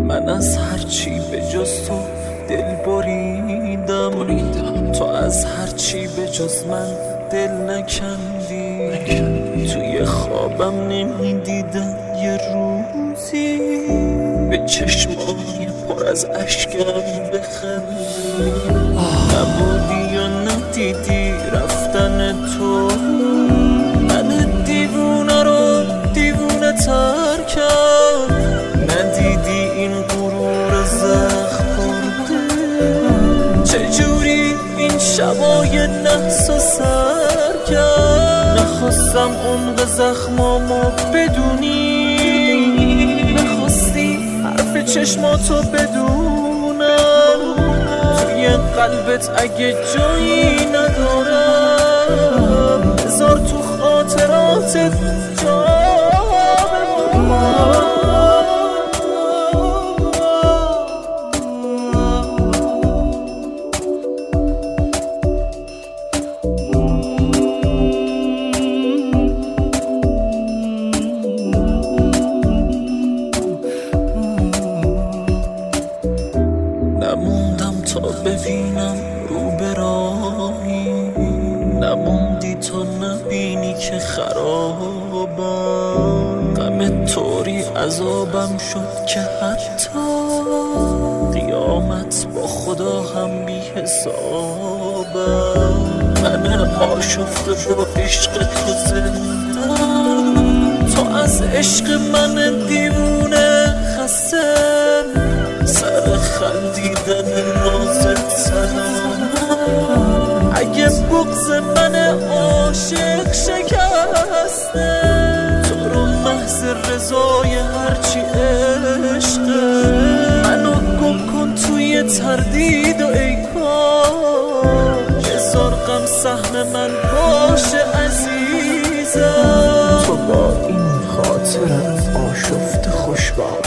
من از هرچی به جز تو دل بریدم، تو از هرچی به جز من دل نکندی. توی خوابم نمیدیدم یه روزی به چشمای پر از اشکم بخندی. نبودی و ندیدی رفتن تو، من دیوونه رو دیوونه تر کرد. ندیدی این غرور زخم خورده چجوری این شبای نحس و سر کرد. نخواستم عمق زخمامو بدونی، نخواستی حرف چشماتو بدونم. توی قلبت اگه جایی ندارم، بذار تو خاطراتت جا بمونم. نموندم تا ببینم رو به راهی، نموندی تا نبینی که خرابم. غم طوری عذابم شد که حتی قیامت با خدا هم بی حسابم. من آشفته با عشق تو زندم، تو از عشق من دیوونه خستم. سر خندیدن نازت سلام، اگه بغض من عاشق شکسته، تو رو محض رضای هرچی عشقه. منو گم کن توی تردید و ای کاش هزار غم سهم من باشه عزیزم. تو با این خاطرم آشفت خوشبخت